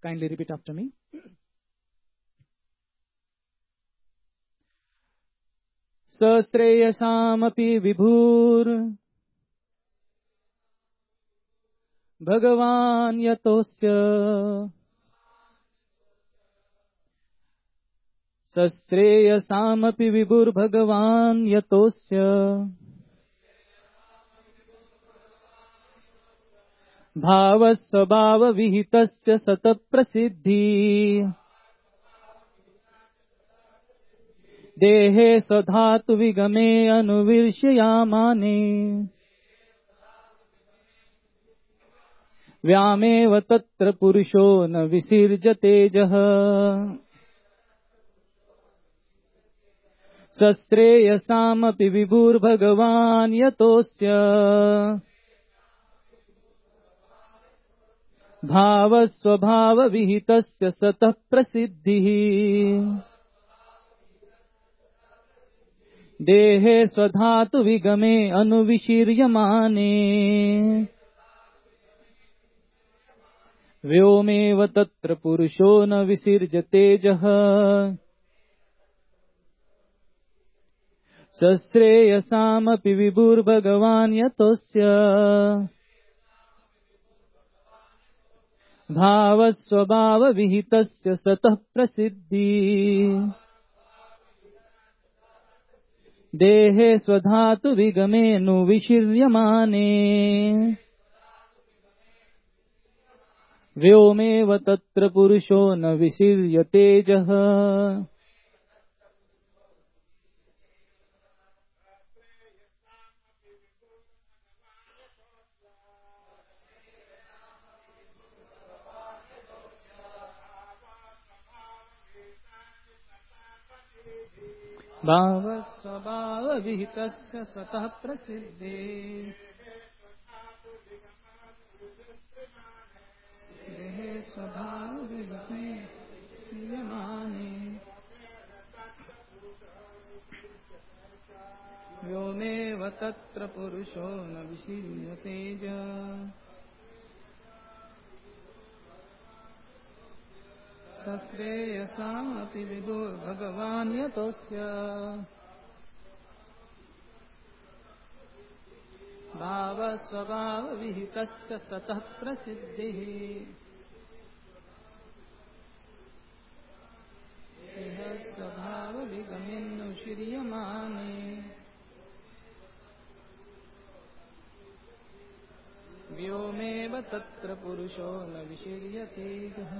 Kindly repeat after me. सश्रेयसामपि विभुर भगवान् यतोस्य सश्रेयसामपि विभुर्भगवान् यतोस्य भावस्वभावविहितस्य सतप्रसिद्धि देहे स्वधातु विगमे अनुविर्ष्ययामाने व्यामेव तत्र पुरुषो न विसृजतेजः सश्रेयसामपि विभुर्भगवान् यतोस्य भावस्वभावविहितस्य सतः प्रसिद्धिः देहे स्वधातु विगमे अनुविशीर्यमाने व्योमेव तत्र पुरुषो न विसृजतेजः सश्रेयसामपि विभुर्भगवान् यतोस्य भावस्वभावविहितस्य सतः प्रसिद्धिः देहे स्वधातु विगमेऽनुविशीर्यमाने व्योमेव तत्र पुरुषो न विशीर्यतेजः भावस्वभावविहितस्य सतः प्रसिद्धे देहे स्वभावविगमे व्योमेव तत्र पुरुषो न विशीर्यतेजः सश्रेयसामपि विभुर्भगवान् यतोस्य भावस्वभावविहितस्य सतः प्रसिद्धिः स्वभावविगमेऽनुविशीर्यमाने व्योमेव तत्र पुरुषो न विशीर्यतेजः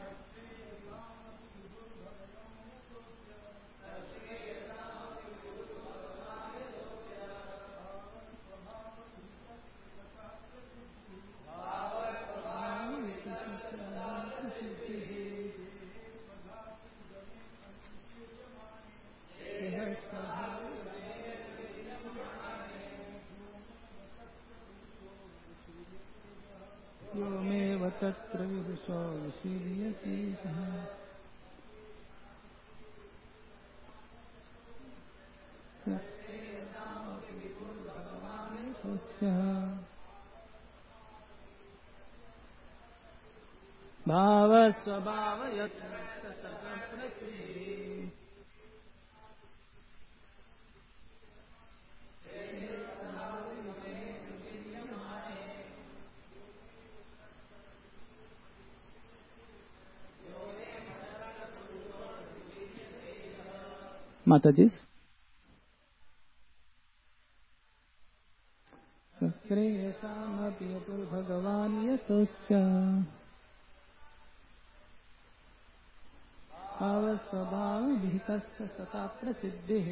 व्योमेव तत्र पुरुषो विशीर्यतेजः माताजी सश्रेयसामपि विभुर्भगवान् यतोस्य भावस्वभावविहितस्य सतः प्रसिद्धिः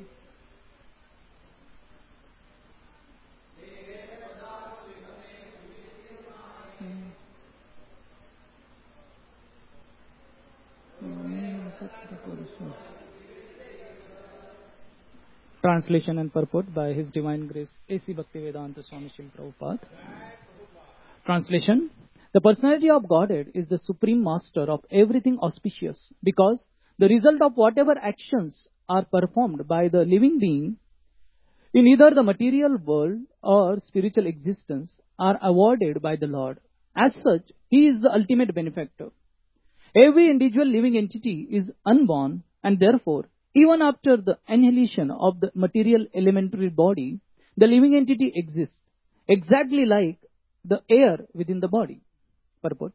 Translation and purport by His Divine Grace A.C. Bhaktivedanta Swami Srila Prabhupada. Translation: The personality of Godhead is the supreme master of everything auspicious, because the result of whatever actions are performed by the living being in either the material world or spiritual existence are awarded by the Lord. As such, He is the ultimate benefactor. Every individual living entity is unborn, and therefore, even after the annihilation of the material elementary body, the living entity exists, exactly like the air within the body. Purport.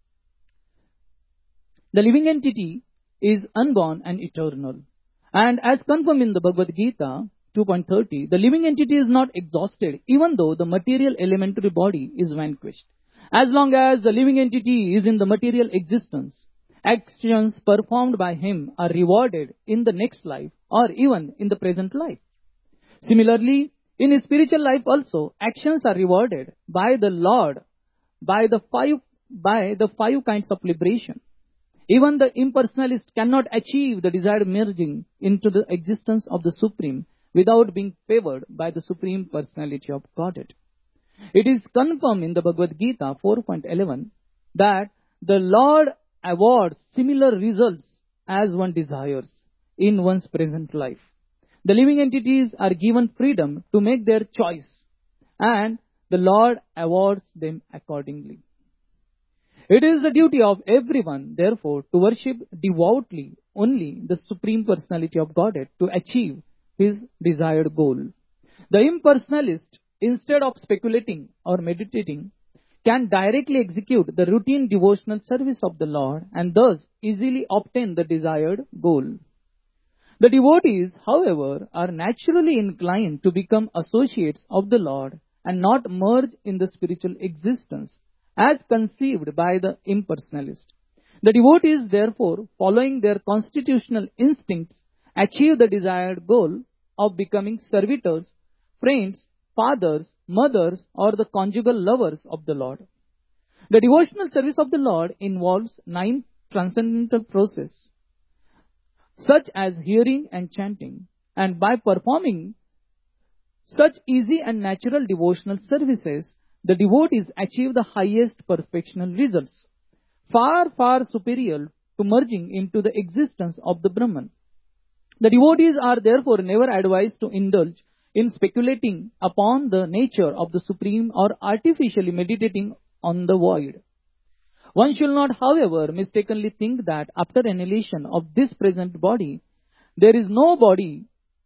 The living entity is unborn and eternal. And as confirmed in the Bhagavad Gita 2.30, the living entity is not exhausted even though the material elementary body is vanquished. As long as the living entity is in the material existence, actions performed by him are rewarded in the next life or even in the present life. Similarly, in his spiritual life also, actions are rewarded by the Lord by the five kinds of liberation. Even the impersonalist cannot achieve the desired merging into the existence of the Supreme without being favored by the Supreme Personality of Godhead. It is confirmed in the Bhagavad Gita 4.11 that the Lord awards similar results as one desires in one's present life. The living entities are given freedom to make their choice, and the Lord awards them accordingly. It is the duty of everyone, therefore, to worship devoutly only the Supreme Personality of Godhead to achieve his desired goal. The impersonalist, instead of speculating or meditating, can directly execute the routine devotional service of the Lord and thus easily obtain the desired goal. The devotees, however, are naturally inclined to become associates of the Lord and not merge in the spiritual existence as conceived by the impersonalist. The devotees, therefore, following their constitutional instincts, achieve the desired goal of becoming servitors, friends, fathers, mothers, or the conjugal lovers of the Lord. The devotional service of the Lord involves 9 transcendental processes, such as hearing and chanting, and by performing such easy and natural devotional services, the devotees achieve the highest perfectional results, far, far superior to merging into the existence of the Brahman. The devotees are therefore never advised to indulge in speculating upon the nature of the Supreme or artificially meditating on the void. One should not, however, mistakenly think that after annihilation of this present body, there is no body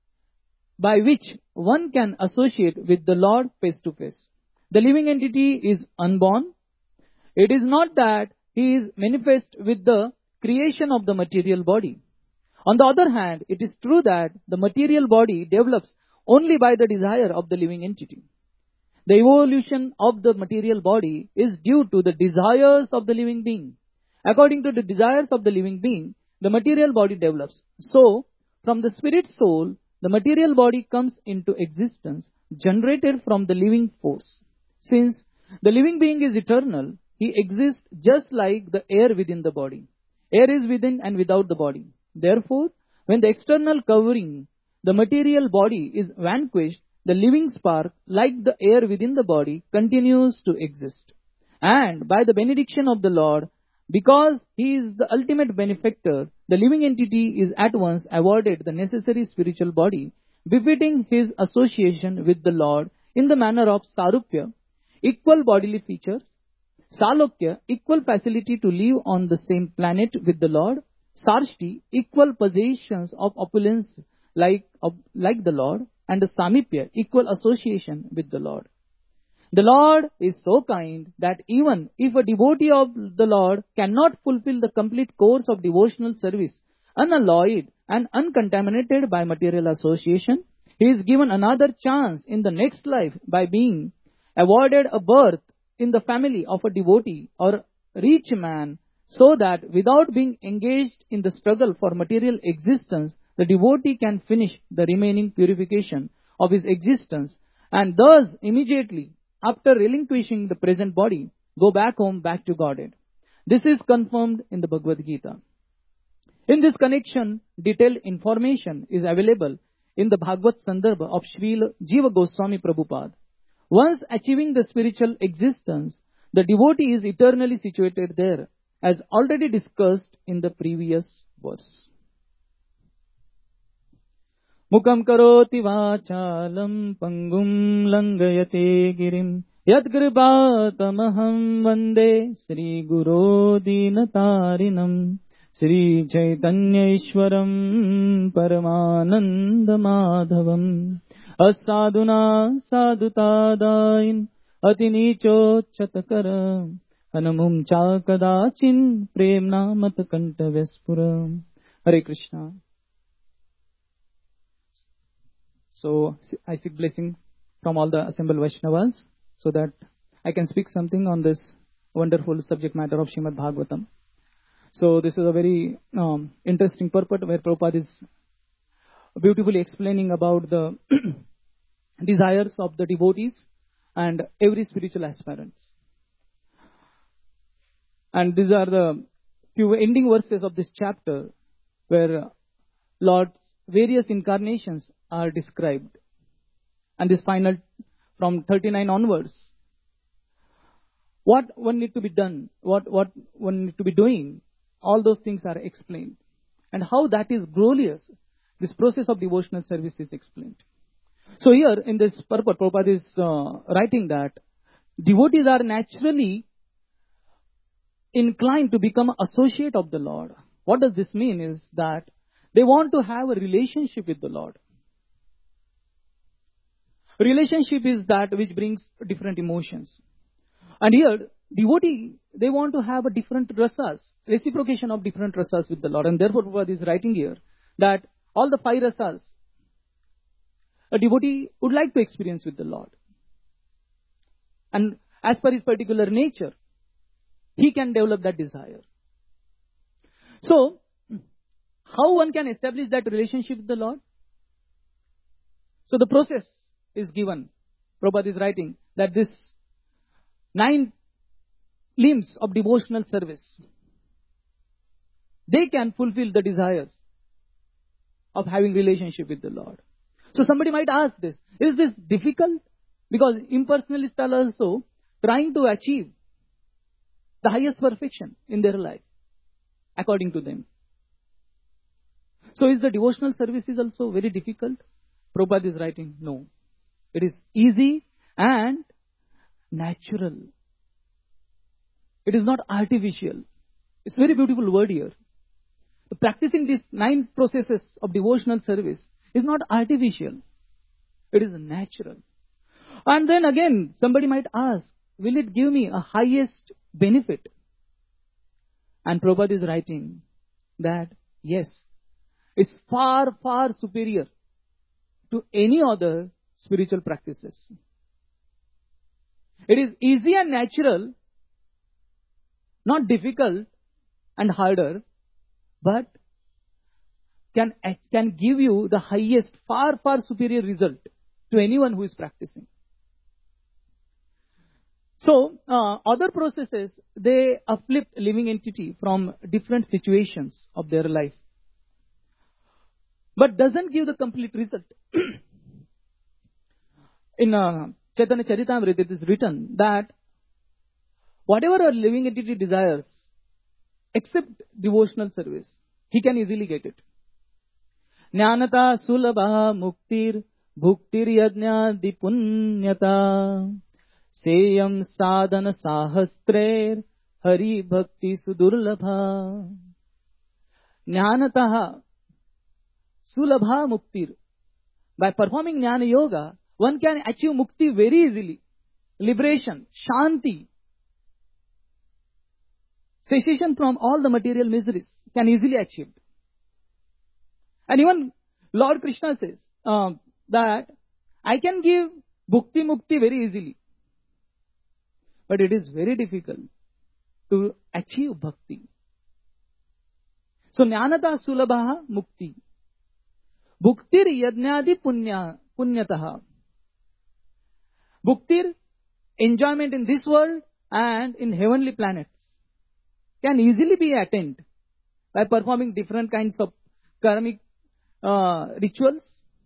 by which one can associate with the Lord face to face. The living entity is unborn. It is not that he is manifest with the creation of the material body. On the other hand, it is true that the material body develops only by the desire of the living entity. The evolution of the material body is due to the desires of the living being. According to the desires of the living being, the material body develops. So, from the spirit soul, the material body comes into existence, generated from the living force. Since the living being is eternal, he exists just like the air within the body. Air is within and without the body. Therefore, when the external covering, the material body, is vanquished, the living spark, like the air within the body, continues to exist. And by the benediction of the Lord, because he is the ultimate benefactor, the living entity is at once awarded the necessary spiritual body, befitting his association with the Lord in the manner of Sarupya, equal bodily features; Salokya, equal facility to live on the same planet with the Lord; Sarshti, equal possessions of opulence like the Lord; and the Samipya, equal association with the Lord. The Lord is so kind that even if a devotee of the Lord cannot fulfill the complete course of devotional service unalloyed and uncontaminated by material association, he is given another chance in the next life by being awarded a birth in the family of a devotee or rich man, so that without being engaged in the struggle for material existence, the devotee can finish the remaining purification of his existence and thus immediately after relinquishing the present body, go back home, back to Godhead. This is confirmed in the Bhagavad Gita. In this connection, detailed information is available in the Bhagavad Sandarbha of Srila Jiva Goswami Prabhupada. Once achieving the spiritual existence, the devotee is eternally situated there, as already discussed in the previous verse. Mukam karoti vachalam pangum langayate girim Yadkripatamaham vande Sri Guru Dinatarinam Sri Chaitanya Ishwaram Paramananda Madhavam Asaduna Sadutadain Atinicho Chatakara Anamum Chakadachin Premna Matakanta Vespuram. Hare Krishna. So I seek blessing from all the assembled Vaishnavas so that I can speak something on this wonderful subject matter of Srimad Bhagavatam. So this is a very interesting purport where Prabhupada is beautifully explaining about the desires of the devotees and every spiritual aspirant. And these are the few ending verses of this chapter where Lord's various incarnations are described. And this final, from 39 onwards, what one need to be done, what one need to be doing, all those things are explained. And how that is glorious, this process of devotional service is explained. So here in this purport, Prabhupada is writing that devotees are naturally inclined to become associate of the Lord. What does this mean is that they want to have a relationship with the Lord. Relationship is that which brings different emotions. And here, devotee, they want to have a different rasas, reciprocation of different rasas with the Lord. And therefore, Prabhupada is writing here that all the 5 rasas, a devotee would like to experience with the Lord. And as per his particular nature, he can develop that desire. So, how one can establish that relationship with the Lord? So the process is given. Prabhupada is writing that this 9 limbs of devotional service, they can fulfill the desires of having relationship with the Lord. So somebody might ask this, is this difficult? Because impersonalists are also trying to achieve the highest perfection in their life, according to them. So is the devotional service is also very difficult? Prabhupada is writing, no. It is easy and natural. It is not artificial. It's a very beautiful word here. Practicing these 9 processes of devotional service is not artificial. It is natural. And then again, somebody might ask, will it give me a highest benefit? And Prabhupada is writing that, yes, it's far, far superior to any other spiritual practices. It is easy and natural, not difficult and harder, but can give you the highest, far, far superior result to anyone who is practicing. So, other processes, they uplift living entity from different situations of their life, but doesn't give the complete result. In Chaitanya Charitamrita, it is written that whatever a living entity desires, except devotional service, he can easily get it. Jnanata sulabha muktir bhuktir yajna dipunyata seyam sadhana sahastrer hari bhakti sudurlabha. Jnanataha sulabha muktir. By performing Jnana Yoga, one can achieve mukti very easily. Liberation, shanti, cessation from all the material miseries can easily achieved. And even Lord Krishna says that I can give bhukti mukti very easily. But it is very difficult to achieve bhakti. So jnanata sulabha mukti. Bhuktir yajnadi punyataha. Bhuktir, enjoyment in this world and in heavenly planets, can easily be attained by performing different kinds of karmic rituals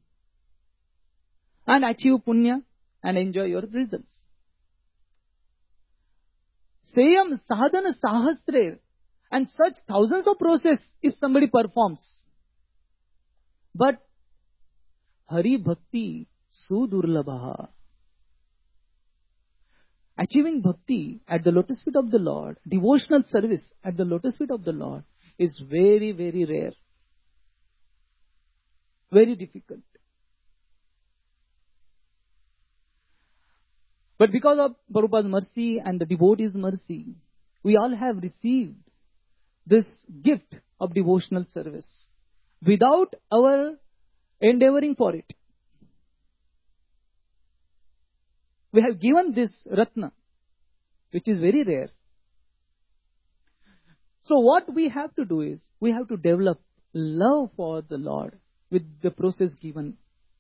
and achieve punya and enjoy your results. Sayam sadhana sahasre, and such thousands of process if somebody performs. But Hari Bhakti Sudurlabha. Achieving bhakti at the lotus feet of the Lord, devotional service at the lotus feet of the Lord is very, very rare. Very difficult. But because of Prabhupada's mercy and the devotees' mercy, we all have received this gift of devotional service without our endeavoring for it. We have given this Ratna, which is very rare. So what we have to do is, we have to develop love for the Lord with the process given.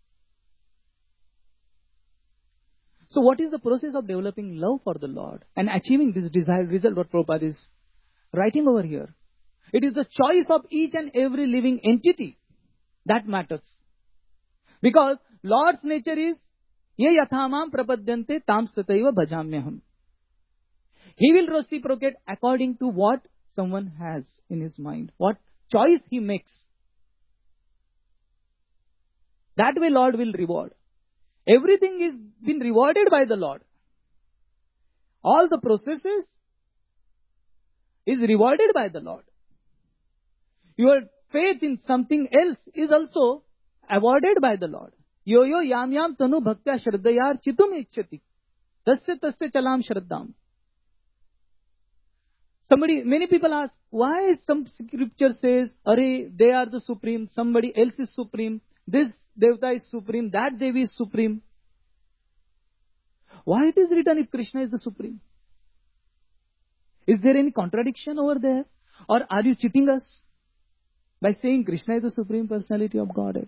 So what is the process of developing love for the Lord and achieving this desired result, what Prabhupada is writing over here? It is the choice of each and every living entity that matters. Because Lord's nature is, ye yathamam prapadyante tam stataiva bhajamyaham. He will reciprocate according to what someone has in his mind, what choice he makes. That way Lord will reward. Everything is been rewarded by the Lord. All the processes is rewarded by the Lord. Your faith in something else is also awarded by the Lord. Yo yo yam yam tanu bhaktya shraddayar chitum ichchati. Tasya tasya chalam shraddam. Many people ask, why some scripture says, Arey, they are the supreme, somebody else is supreme, this Devta is supreme, that Devi is supreme. Why it is written if Krishna is the supreme? Is there any contradiction over there? Or are you cheating us by saying Krishna is the supreme personality of Godhead?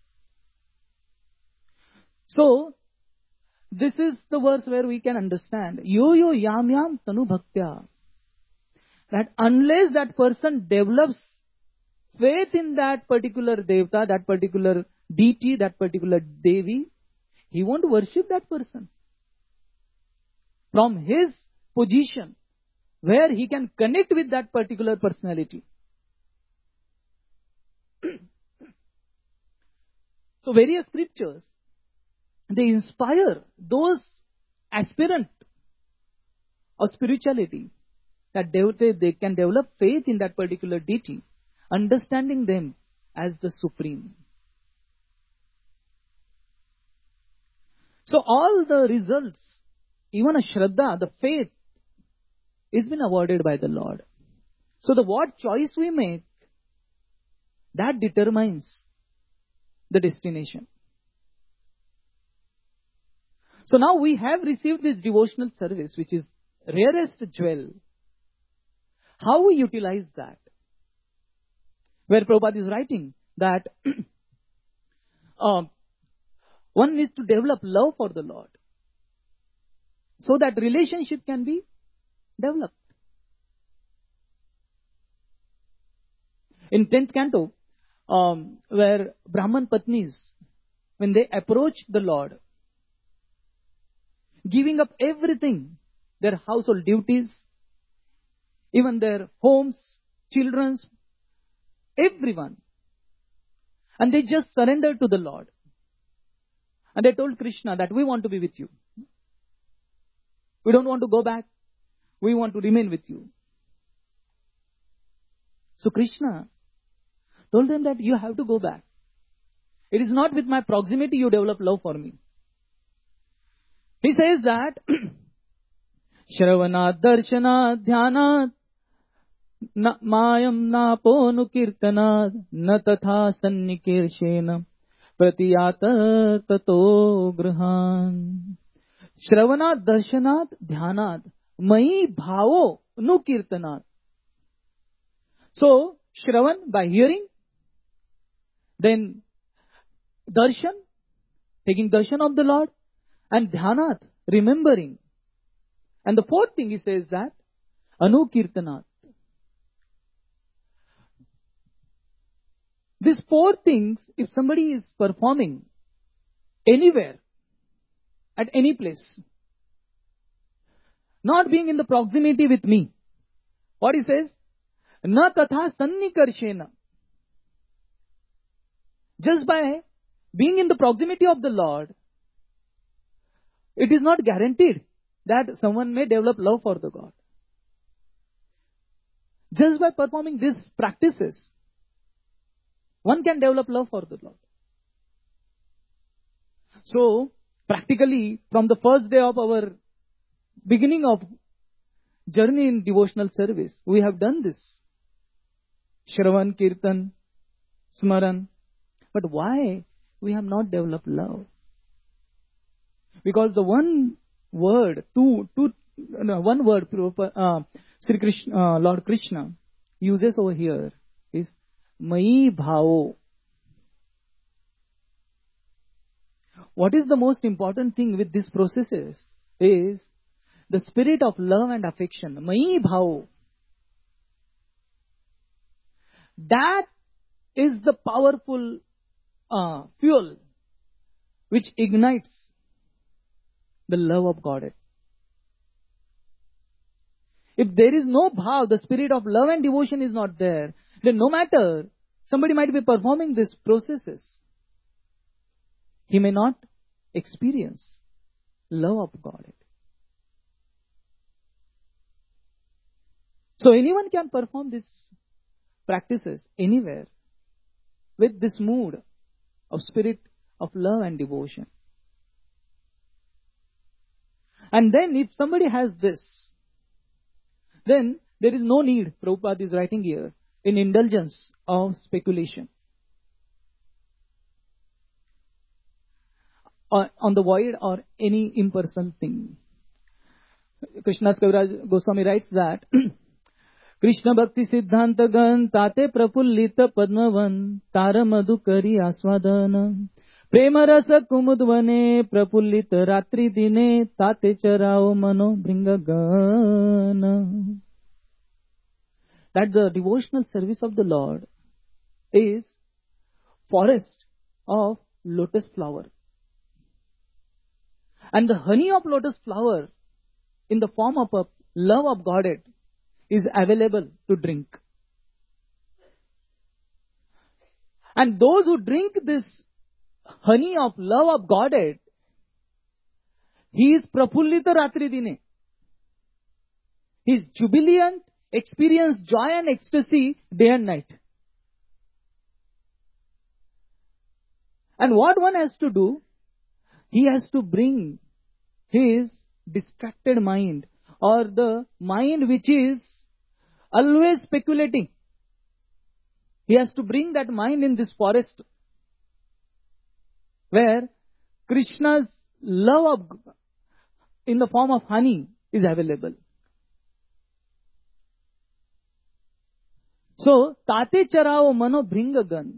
So, this is the verse where we can understand, yo yo yam yam tanu bhaktya. That unless that person develops faith in that particular Devta, that particular deity, that particular Devi, he won't worship that person. From his position, where he can connect with that particular personality. So various scriptures, they inspire those aspirant of spirituality, that they can develop faith in that particular deity, understanding them as the supreme. So all the results, even a Shraddha, the faith, is been awarded by the Lord. So what choice we make, that determines the destination. So now we have received this devotional service, which is rarest jewel. How we utilize that? Where Prabhupada is writing that one needs to develop love for the Lord, so that relationship can be developed. In 10th canto, where Brahman Patnis, when they approach the Lord, giving up everything, their household duties, even their homes, children's, everyone, and they just surrendered to the Lord. And they told Krishna that we want to be with you. We don't want to go back. We want to remain with you. So Krishna told them that you have to go back. It is not with my proximity you develop love for me. He says that Shravanat Darshanat Dhyanat Mayam Napo Nukirtanat Na Tatha Sannikirshena Pratiyata Tato Grahan. Shravanat Darshanat Dhyanat Mai Bhavo Nukirtanat. So, Shravan by hearing, then Darshan, taking darshan of the Lord, and Dhyanat, remembering. And the fourth thing he says that Anukirtanat. These four things, if somebody is performing anywhere, at any place, not being in the proximity with me, what he says? Na tatha sannikarshena. Just by being in the proximity of the Lord, it is not guaranteed that someone may develop love for the God. Just by performing these practices, one can develop love for the Lord. So, practically, from the first day of our beginning of journey in devotional service, we have done this. Shravan, Kirtan, Smaran. But why we have not developed love? Because the one word, Sri Krishna, Lord Krishna uses over here is Mai Bhavo. What is the most important thing with these processes is the spirit of love and affection. Mai Bhavo. That is the powerful fuel which ignites the love of God. If there is no bhav, the spirit of love and devotion is not there, then no matter, somebody might be performing these processes, he may not experience love of God. So anyone can perform these practices anywhere with this mood of spirit of love and devotion. And then if somebody has this, then there is no need, Prabhupada is writing here, in indulgence of speculation on the void or any impersonal thing. Krishnadas Kaviraj Goswami writes that Krishna Bhakti Siddhanta Gan Tate Prapullita Padmavan Tara Madhukari Aswadana Prema Rasa Kumudvane Prapullita Ratri Dine Tate Charao Mano Bringagana. That the devotional service of the Lord is forest of lotus flower. And the honey of lotus flower in the form of a love of Godhead is available to drink. And those who drink this honey of love of Godhead, he is prapullita ratri dine. He is jubilant, experience joy and ecstasy day and night. And what one has to do? He has to bring his distracted mind, or the mind which is always speculating. He has to bring that mind in this forest where Krishna's love in the form of honey is available. So, Tate Charao Mano Bringagan.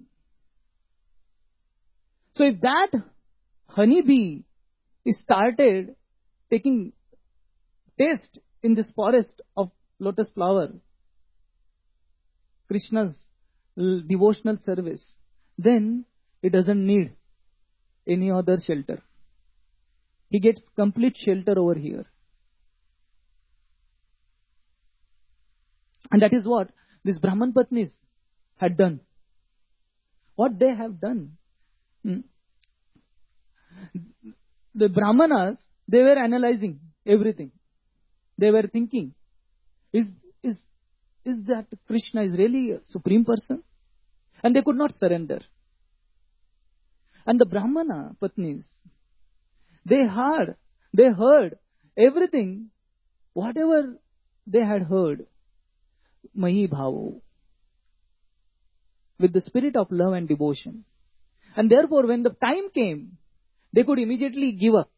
So, if that honeybee is started taking taste in this forest of lotus flower, Krishna's devotional service, then it doesn't need any other shelter. He gets complete shelter over here. And that is what these Brahman Patnis had done. What they have done. The Brahmanas, they were analyzing everything. They were thinking, is that Krishna is really a supreme person? And they could not surrender. And the Brahmana Patnis, they heard everything, whatever they had heard, Mahi Bhavo, with the spirit of love and devotion. And therefore, when the time came, they could immediately give up.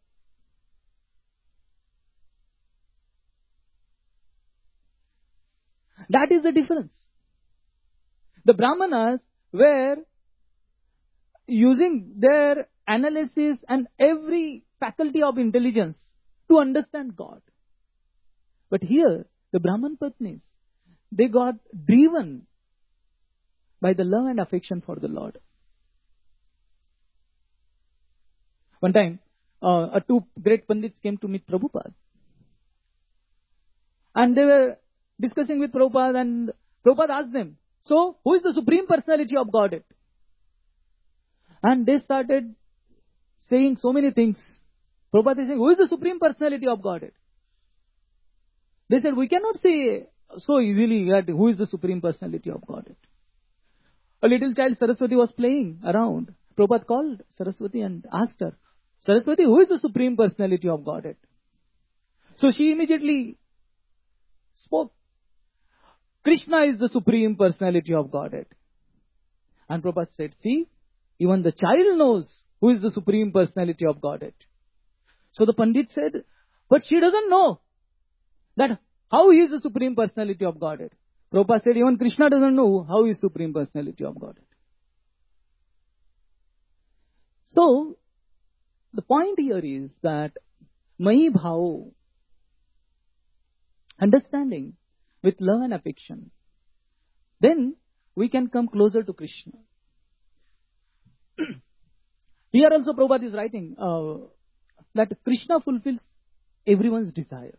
That is the difference. The Brahmanas were using their analysis and every faculty of intelligence to understand God. But here, the Brahman Patnis, they got driven by the love and affection for the Lord. One time, two great Pandits came to meet Prabhupada. And they were discussing with Prabhupada, and Prabhupada asked them, so, who is the Supreme Personality of Godhead? And they started saying so many things. Prabhupada is saying, who is the Supreme Personality of Godhead? They said, we cannot say so easily that who is the Supreme Personality of Godhead. A little child Saraswati was playing around. Prabhupada called Saraswati and asked her, Saraswati, who is the Supreme Personality of Godhead? So she immediately spoke. Krishna is the Supreme Personality of Godhead. And Prabhupada said, see, even the child knows who is the Supreme Personality of Godhead. So the Pandit said, but she doesn't know that how he is the Supreme Personality of Godhead. Prabhupada said, even Krishna doesn't know how he is Supreme Personality of Godhead. So, the point here is that Mahi Bhao, understanding with love and affection, then we can come closer to Krishna. Here also Prabhupada is writing that Krishna fulfills everyone's desire.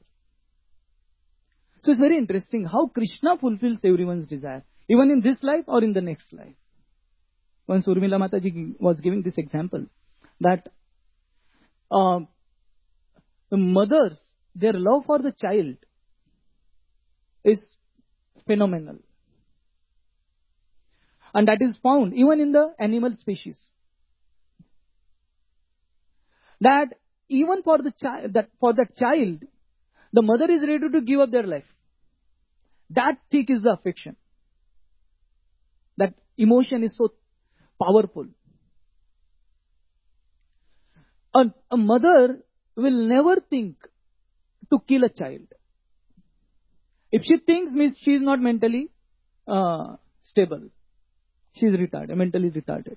So it's very interesting how Krishna fulfills everyone's desire, even in this life or in the next life. Once Urmila Mataji was giving this example, that the mothers, their love for the child is phenomenal. And that is found even in the animal species. That even for the child, the mother is ready to give up their life. That thick is the affection. That emotion is so powerful. A mother will never think to kill a child. If she thinks, means she is not mentally stable. She is retarded, mentally retarded.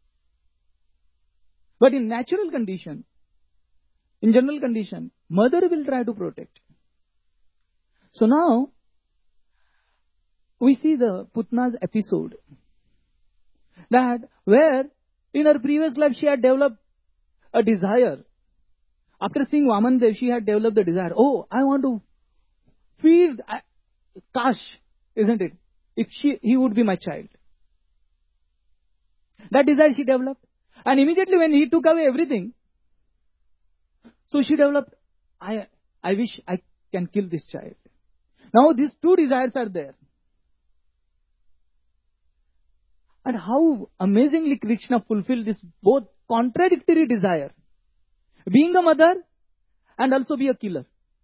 But in natural condition, in general condition, mother will try to protect. So now, we see the Putna's episode. That where in her previous life she had developed a desire. After seeing Vaman Dev, she had developed the desire. Oh, I want to feed Kash, isn't it? If he would be my child. That desire she developed. And immediately when he took away everything, so she developed, I wish I can kill this child. Now these two desires are there. And how amazingly Krishna fulfilled this both contradictory desire. Being a mother and also be a killer.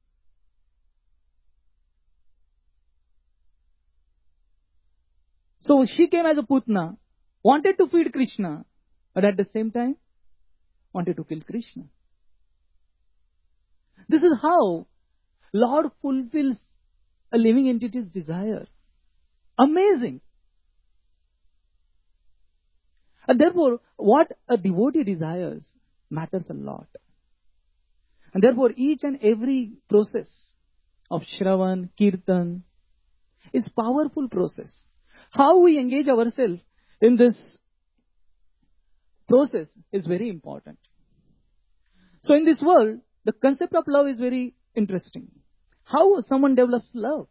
So she came as a Putna, wanted to feed Krishna, but at the same time, wanted to kill Krishna. This is how Lord fulfills a living entity's desire. Amazing. And therefore, what a devotee desires matters a lot. And therefore, each and every process of Shravan, Kirtan is powerful process. How we engage ourselves in this process is very important. So in this world, the concept of love is very interesting. How someone develops love?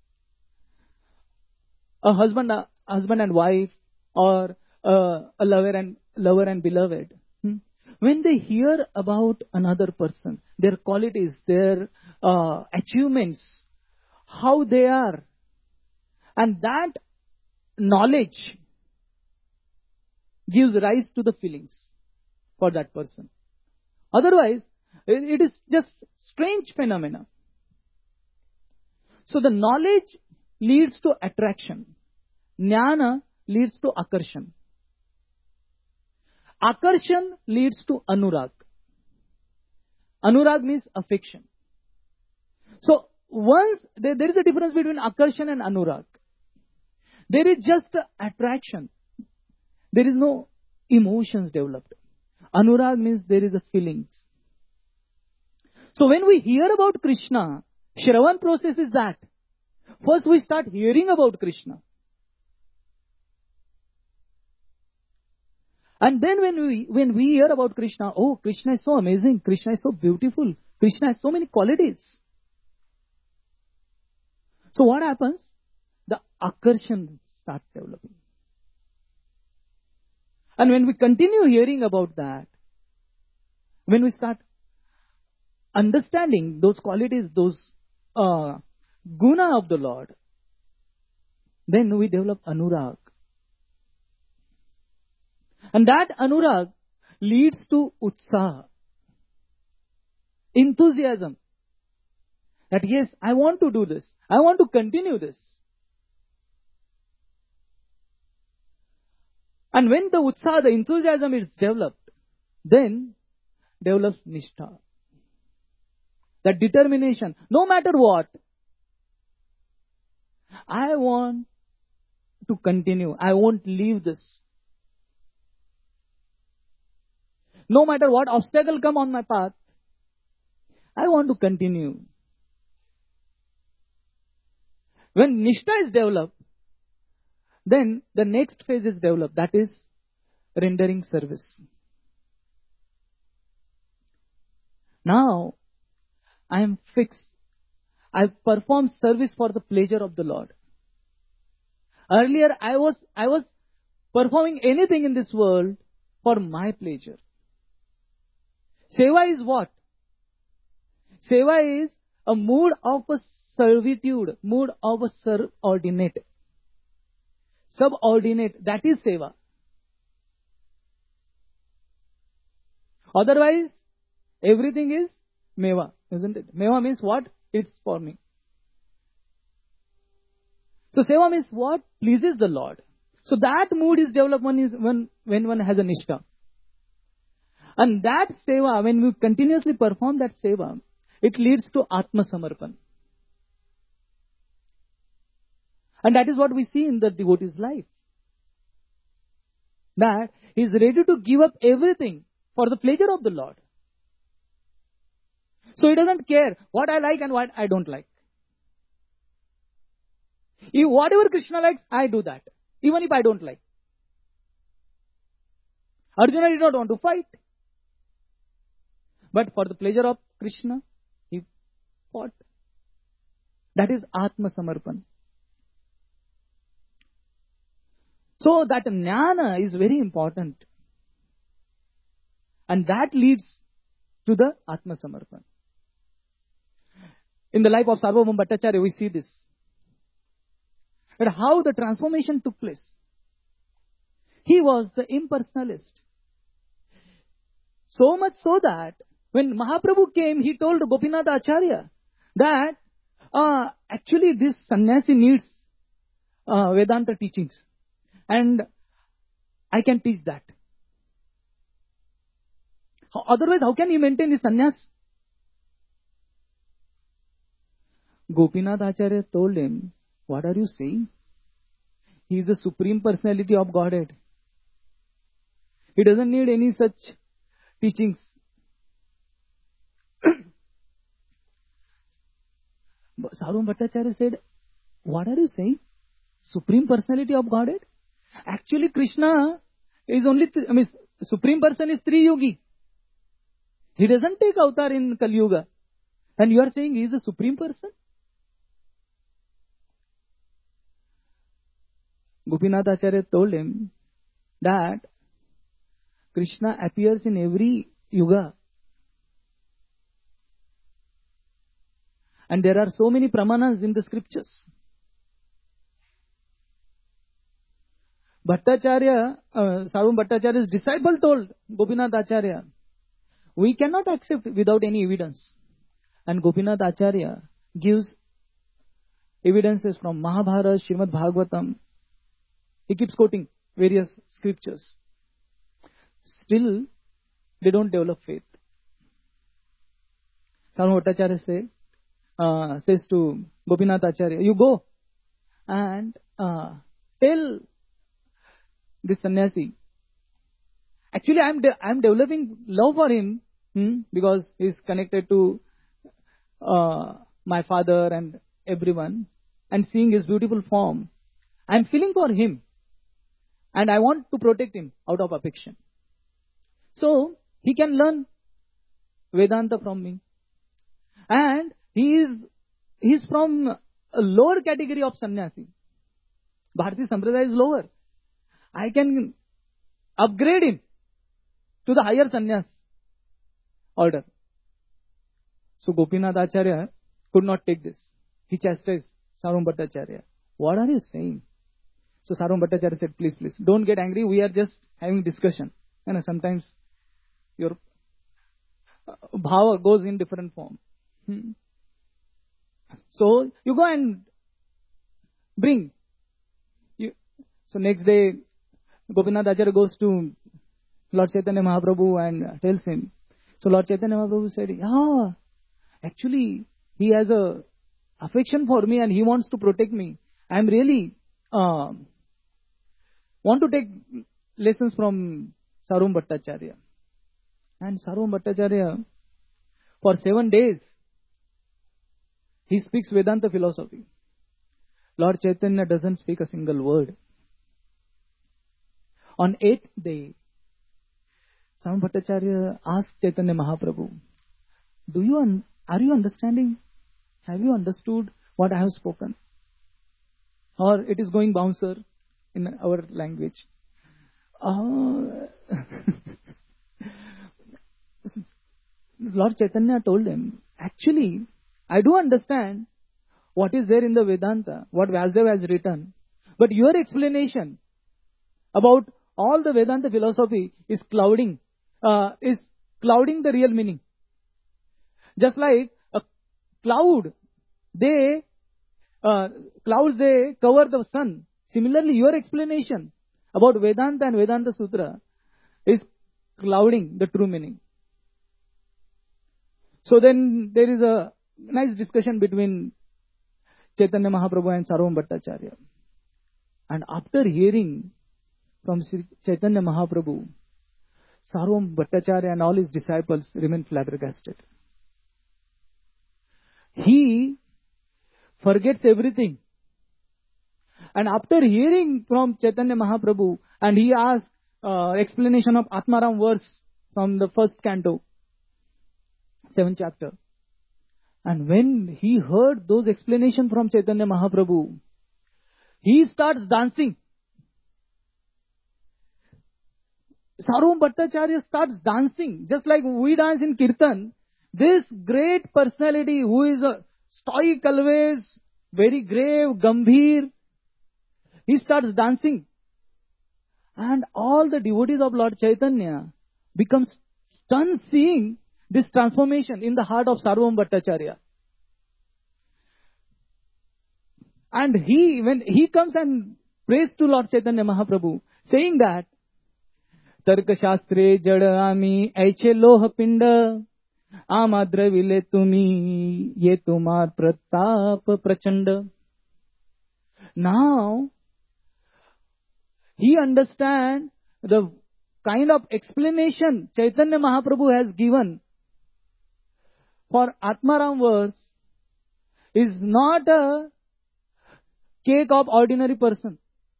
A husband and wife, or a lover and beloved. When they hear about another person, their qualities, their achievements, how they are, and that knowledge gives rise to the feelings for that person. Otherwise, it is just strange phenomena. So the knowledge leads to attraction. Jnana leads to akarshan. Akarshan leads to anurag. Anurag means affection. So once there is a difference between akarshan and anurag. There is just attraction. There is no emotions developed. Anurag means there is a feelings. So when we hear about Krishna, Shravan process is that. First we start hearing about Krishna. And then when we hear about Krishna, oh, Krishna is so amazing, Krishna is so beautiful, Krishna has so many qualities. So what happens? The akarshan starts developing. And when we continue hearing about that, when we start understanding those qualities, those guna of the Lord, then we develop anurag. And that anurag leads to utsaha, enthusiasm. That yes, I want to do this. I want to continue this. And when the utsaha, the enthusiasm is developed, then develops nishtha. That determination, no matter what, I want to continue. I won't leave this. No matter what obstacle come on my path, I want to continue. When nishtha is developed, then the next phase is developed. That is rendering service. Now, I am fixed. I perform service for the pleasure of the Lord. Earlier, I was performing anything in this world for my pleasure. Seva is what? Seva is a mood of a servitude, mood of a subordinate. Subordinate, that is seva. Otherwise, everything is meva, isn't it? Meva means what? It's for me. So seva means what? Pleases the Lord. So that mood is developed when one has a nishtha. And that seva, when we continuously perform that seva, it leads to Atma Samarpan. And that is what we see in the devotee's life. That he is ready to give up everything for the pleasure of the Lord. So he doesn't care what I like and what I don't like. If whatever Krishna likes, I do that. Even if I don't like. Arjuna did not want to fight. But for the pleasure of Krishna, he fought. That is Atma Samarpan. So that jnana is very important. And that leads to the Atma Samarpan. In the life of Sarvabhauma Bhattacharya, we see this. And how the transformation took place. He was the impersonalist. So much so that when Mahaprabhu came, he told Gopinath Acharya that actually this sannyasi needs Vedanta teachings. And I can teach that. Otherwise, how can he maintain his sannyas? Gopinath Acharya told him, what are you saying? He is the Supreme Personality of Godhead. He doesn't need any such teachings. Sarvabhauma Bhattacharya said, what are you saying? Supreme Personality of Godhead? Actually, Krishna is only, Supreme Person is Tri-Yogi. He doesn't take avatar in Kali Yuga. And you are saying he is the Supreme Person? Gopinath Acharya told him that Krishna appears in every yuga. And there are so many pramanas in the scriptures. Sarvabhauma Bhattacharya's disciple told Gopinath Acharya, we cannot accept without any evidence. And Gopinath Acharya gives evidences from Mahabharata, Srimad Bhagavatam. He keeps quoting various scriptures. Still, they don't develop faith. Sarvabhauma Bhattacharya says to Gopinath Acharya, you go and tell this sannyasi. Actually, I'm developing love for him because he's connected to my father and everyone, and seeing his beautiful form. I'm feeling for him, and I want to protect him out of affection. So he can learn Vedanta from me, and he's from a lower category of sannyasi. Bharati Sampradaya is lower. I can upgrade him to the higher sannyas order. So Gopinath Acharya could not take this. he chastised Sarvam Bhattacharya. What are you saying? So Sarvam Bhattacharya said, please, don't get angry. We are just having discussion. And sometimes your bhava goes in different form. So you go and bring. So next day, Gopinath Acharya goes to Lord Chaitanya Mahaprabhu and tells him. So Lord Chaitanya Mahaprabhu said, yeah, actually he has a affection for me and he wants to protect me. I am really want to take lessons from Sarvam Bhattacharya. And Sarvam Bhattacharya, for 7 days, he speaks Vedanta philosophy. Lord Chaitanya doesn't speak a single word. On 8th day, Sarvam Bhattacharya asked Chaitanya Mahaprabhu, are you understanding? Have you understood what I have spoken? Or it is going bouncer in our language. Lord Chaitanya told him, actually, I do understand what is there in the Vedanta, what Vyasdeva has written. But your explanation about all the Vedanta philosophy is clouding the real meaning. Just like a cloud, clouds they cover the sun. Similarly, your explanation about Vedanta and Vedanta Sutra is clouding the true meaning. So then there is a nice discussion between Chaitanya Mahaprabhu and Sarvam Bhattacharya. And after hearing from Chaitanya Mahaprabhu, Sarvam Bhattacharya and all his disciples remain flabbergasted. He forgets everything. And after hearing from Chaitanya Mahaprabhu, and he asked explanation of Atmaram verse from the first canto, 7th chapter. And when he heard those explanations from Chaitanya Mahaprabhu, he starts dancing. Sarvam Bhattacharya starts dancing, just like we dance in Kirtan. This great personality who is a stoic always, very grave, gambhir, he starts dancing. And all the devotees of Lord Chaitanya become stunned seeing this transformation in the heart of Sarvam Bhattacharya. And when he comes and prays to Lord Chaitanya Mahaprabhu, saying that, Tarka Shastre Jada Ami Aiche Loha Pinda Amadra Vile Tumi Ye Tumar Pratap Prachanda. Now, he understands the kind of explanation Chaitanya Mahaprabhu has given for Atmaram verse is not a cake of ordinary person.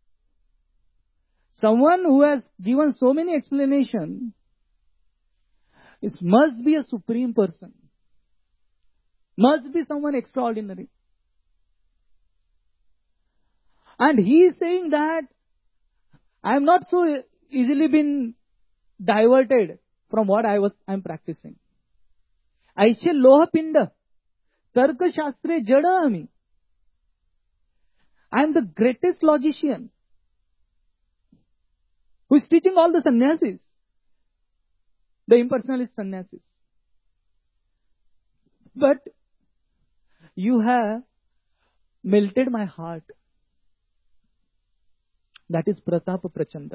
Someone who has given so many explanations, it must be a supreme person. Must be someone extraordinary. And he is saying that I am not so easily been diverted from what I am practicing. Aishe loha pinda, tarka shastre jada ami. I am the greatest logician who is teaching all the sannyasis, the impersonalist sannyasis. But you have melted my heart. That is Pratapa Prachanda.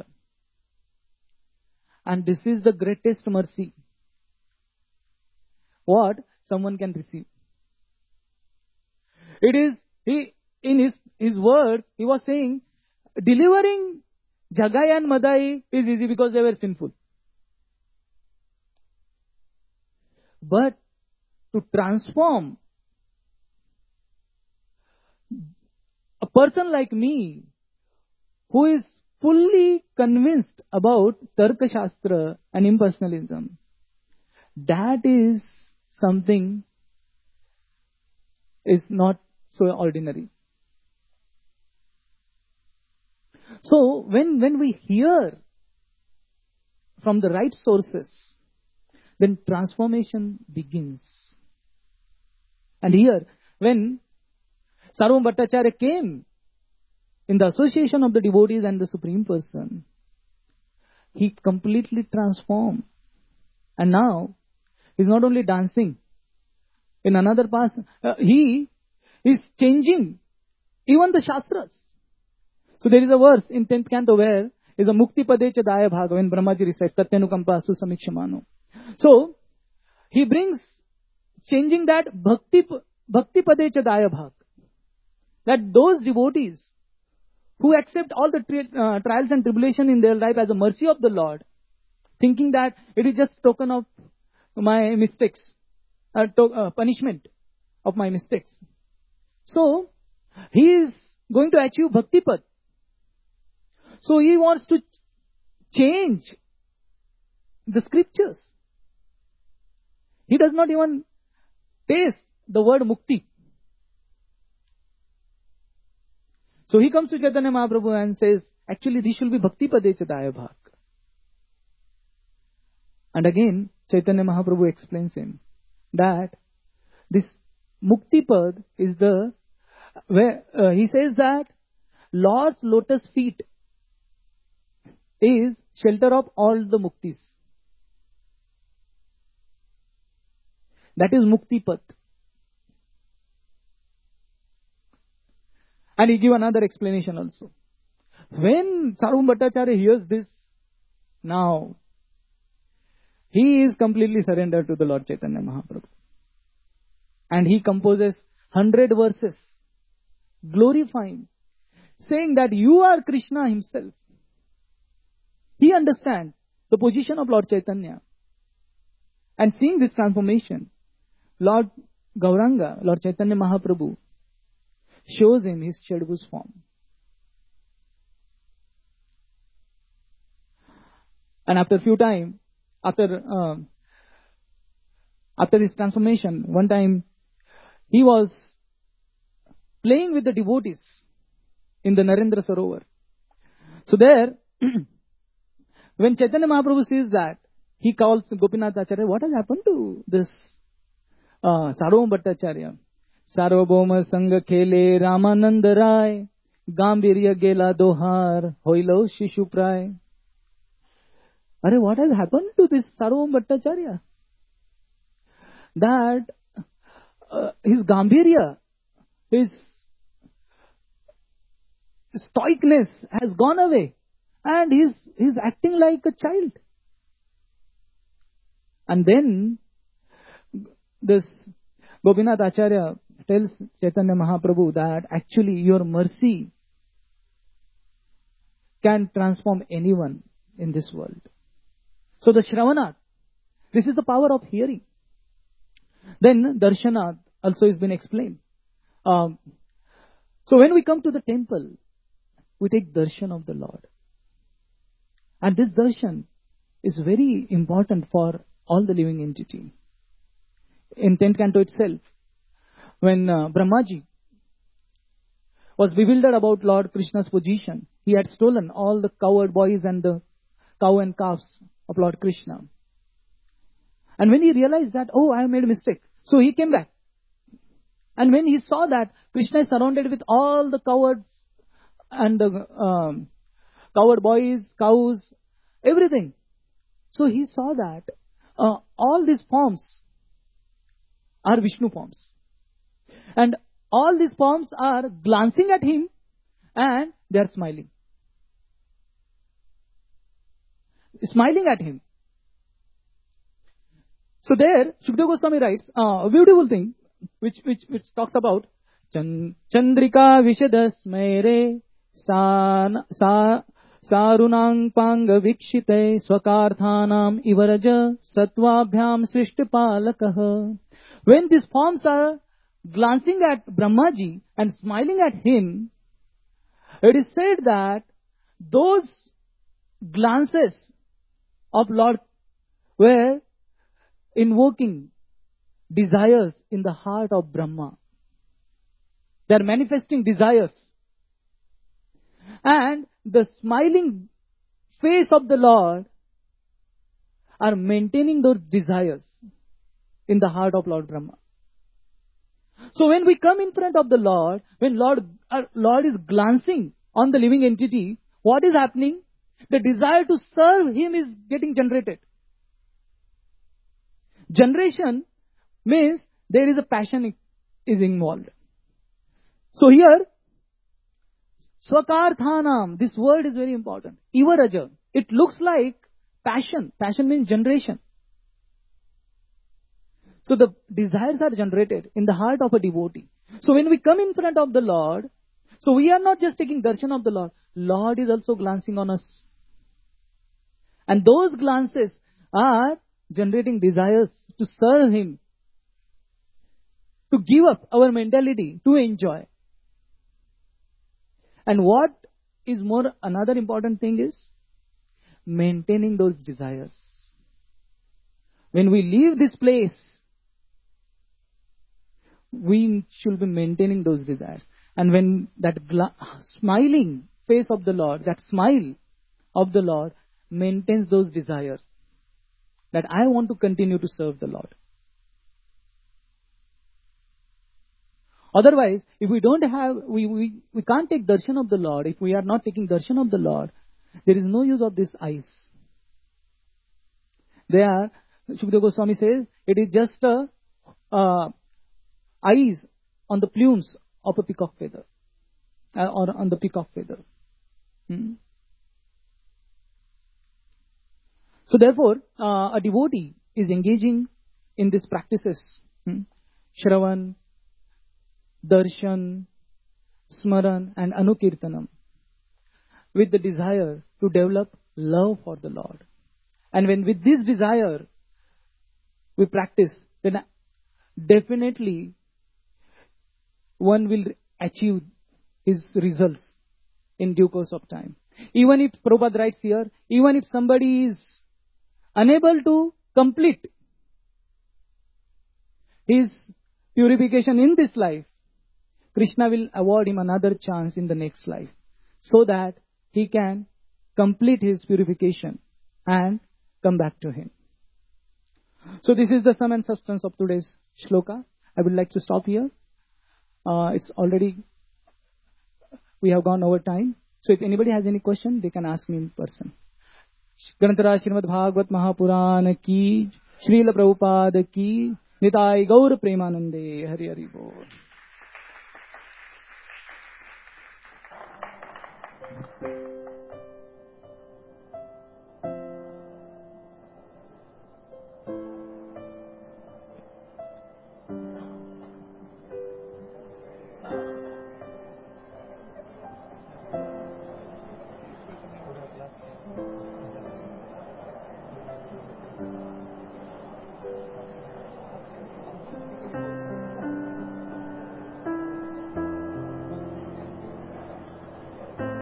And this is the greatest mercy. What someone can receive. It is, in his words, he was saying, delivering Jagai and Madai is easy because they were sinful. But to transform a person like me, who is fully convinced about Tarka Shastra and impersonalism, that is something is not so ordinary. So when we hear from the right sources, then transformation begins. And here, when Sarvabhauma Bhattacharya came in the association of the devotees and the Supreme Person. He completely transformed. And now, he's not only dancing. In another pass, he is changing even the Shastras. So there is a verse in 10th canto where is a Mukti Padecha Daya Bhaga when Brahmaji recites Tatyanukampa Susamikshamano. So, he brings changing that Bhakti Padecha Daya Bhaga. That those devotees who accept all the trials and tribulation in their life as a mercy of the Lord, thinking that it is just token of my mistakes, punishment of my mistakes. So, he is going to achieve Bhakti Pad. So, he wants to change the scriptures. He does not even taste the word Mukti. So he comes to Chaitanya Mahaprabhu and says, actually this should be Bhakti Padecha Daya Bhag. And again, Chaitanya Mahaprabhu explains him that this Mukti Pad is where he says that Lord's lotus feet is shelter of all the Muktis. That is Mukti Pad. And he gives another explanation also. When Sarvabhauma Bhattacharya hears this, now, he is completely surrendered to the Lord Chaitanya Mahaprabhu. And he composes 100 verses, glorifying, saying that you are Krishna himself. He understands the position of Lord Chaitanya. And seeing this transformation, Lord Gauranga, Lord Chaitanya Mahaprabhu, shows him his Shadbhuj form. And after a few time, after his transformation, one time he was playing with the devotees in the Narendra Sarovar. So there, when Chaitanya Mahaprabhu sees that, he calls Gopinath Acharya, what has happened to this Sarvabhauma Bhattacharya? Sarvabhauma Sangha Khele Ramananda Rai Gambhirya Gela Dohar Hoilo Shishu Pray. Arey, what has happened to this Sarvabhauma Bhattacharya? That his Gambhirya, his stoicness has gone away and he's acting like a child. And then this Gopinath Acharya tells Chaitanya Mahaprabhu that actually your mercy can transform anyone in this world. So the Shravanat, this is the power of hearing. Then Darshanat also has been explained. So when we come to the temple, we take darshan of the Lord. And this darshan is very important for all the living entity. In 10th canto itself, when Brahmaji was bewildered about Lord Krishna's position, he had stolen all the cowherd boys and the cow and calves of Lord Krishna. And when he realized that, oh, I have made a mistake, so he came back. And when he saw that Krishna is surrounded with all the cowards and the cowherd boys, cows, everything. So he saw that all these forms are Vishnu forms. And all these forms are glancing at him and they are smiling. Smiling at him. So there, Shukdev Goswami writes a beautiful thing which talks about Chandrika Vishadasmaire Sarunang Panga Vikshite Swakarthanam Ivaraja Satvabhyam Srishtapalakaha. When these forms are glancing at Brahmaji and smiling at him, it is said that those glances of Lord were invoking desires in the heart of Brahma. They are manifesting desires. And the smiling face of the Lord are maintaining those desires in the heart of Lord Brahma. So when we come in front of the Lord, when our Lord is glancing on the living entity, what is happening? The desire to serve Him is getting generated. Generation means there is a passion is involved. So here, Swakarthanam, this word is very important. Ivaraja, it looks like passion. Passion means generation. So the desires are generated in the heart of a devotee. So when we come in front of the Lord, so we are not just taking darshan of the Lord. Lord is also glancing on us. And those glances are generating desires to serve Him, to give up our mentality, to enjoy. And what is more, another important thing is maintaining those desires. When we leave this place, we should be maintaining those desires. And when that smiling face of the Lord, that smile of the Lord maintains those desires, that I want to continue to serve the Lord. Otherwise, if we don't have, we can't take darshan of the Lord. If we are not taking darshan of the Lord, there is no use of these eyes. Shukdev Goswami says, it is just eyes on the plumes of a peacock feather, or on the peacock feather. So therefore, a devotee is engaging in these practices, Shravan, Darshan, Smaran and Anukirtanam, with the desire to develop love for the Lord. And when with this desire we practice, then definitely one will achieve his results in due course of time. Even if Prabhupada writes here, even if somebody is unable to complete his purification in this life, Krishna will award him another chance in the next life, so that he can complete his purification and come back to him. So this is the sum and substance of today's shloka. I would like to stop here. It's already, we have gone over time. So if anybody has any question, they can ask me in person. Granthara Srimad Bhagavad Mahapuran ki, Srila Prabhupada ki, Nitai Gaur Premanande, Hari Hari Bol.